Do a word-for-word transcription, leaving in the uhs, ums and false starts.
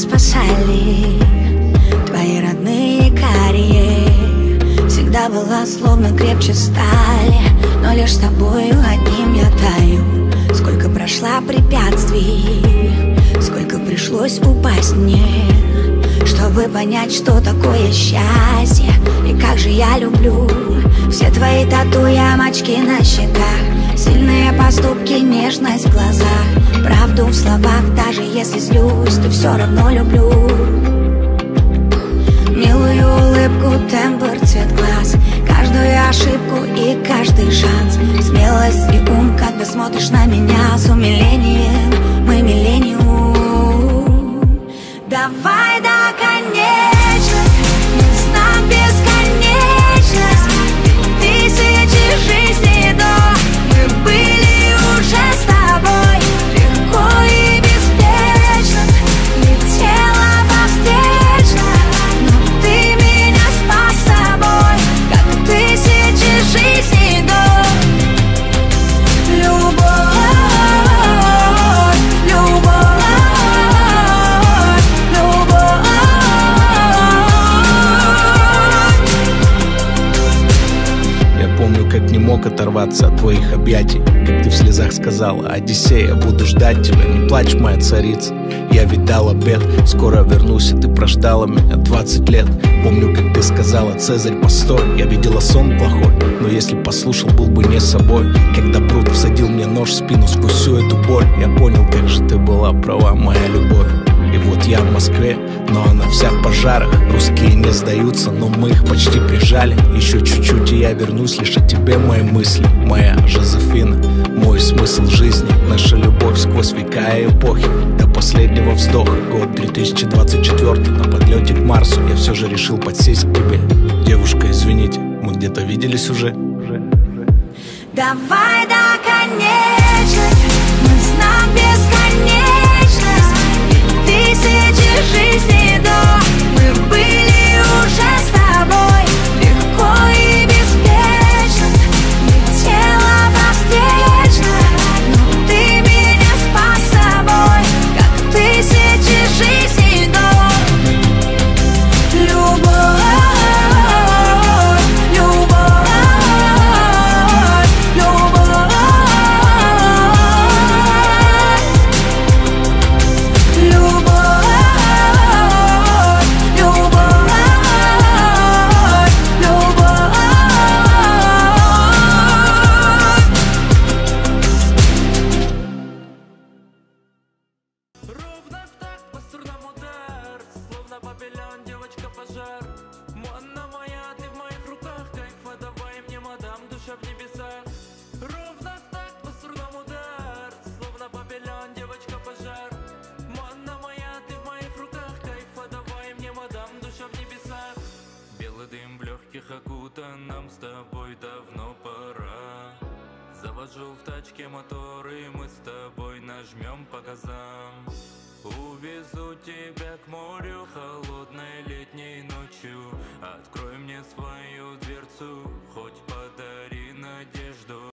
спасали твои родные карие. Всегда была словно крепче стали, но лишь с тобою одним я таю. Сколько прошла препятствий, сколько пришлось упасть мне, чтобы понять, что такое счастье. И как же я люблю все твои тату, ямочки на щеках, сильные поступки, нежность в глазах, правду в словах. Даже если злюсь, то все равно люблю. Милую улыбку, тембр, цвет глаз, каждую ошибку и каждый шанс, смелость и ум, когда смотришь на меня с умилением. Мы миллениум. Давай до конечных, знак бесконечность, тысячи жизней до. Мы были уже с тобой легко и беспечно, летела по встречной, но ты меня спас собой, как тысячи жизней до. Любовь, любовь, любовь. Я помню, как не мог оторваться от твоих объятий, как ты в слезах сказала: Одиссея, буду ждать тебя, не плачь, моя царица. Я ведь дал обет, скоро вернусь, и ты прождала меня двадцать лет. Помню, как ты сказала: Цезарь, постой. Я видела сон плохой, но если послушал, был бы не собой. Когда пруд всадил мне нож в спину сквозь всю эту боль, я понял, как же ты была права, моя любовь. И вот я в Москве, но она вся в пожарах. Русские не сдаются, но мы их почти прижали. Еще чуть-чуть, и я вернусь, лишь о тебе мои мысли. Моя Жозефина, мой смысл жизни, наша любовь сквозь века и эпохи, до последнего вздоха. Год две тысячи двадцать четвёртый, на подлете к Марсу я все же решил подсесть к тебе. Девушка, извините, мы где-то виделись уже. Давай до конечных, мы знак бесконечность, тысячи жизней до. Мы были уже с тобой легко и беспечно, летела по встречной, но ты меня спас собой, как тысячи жизней до. Любовь, любовь, любовь. Нам с тобой давно пора. Завожу в тачке мотор, и мы с тобой нажмем по газам. Увезу тебя к морю холодной летней ночью. Открой мне свою дверцу,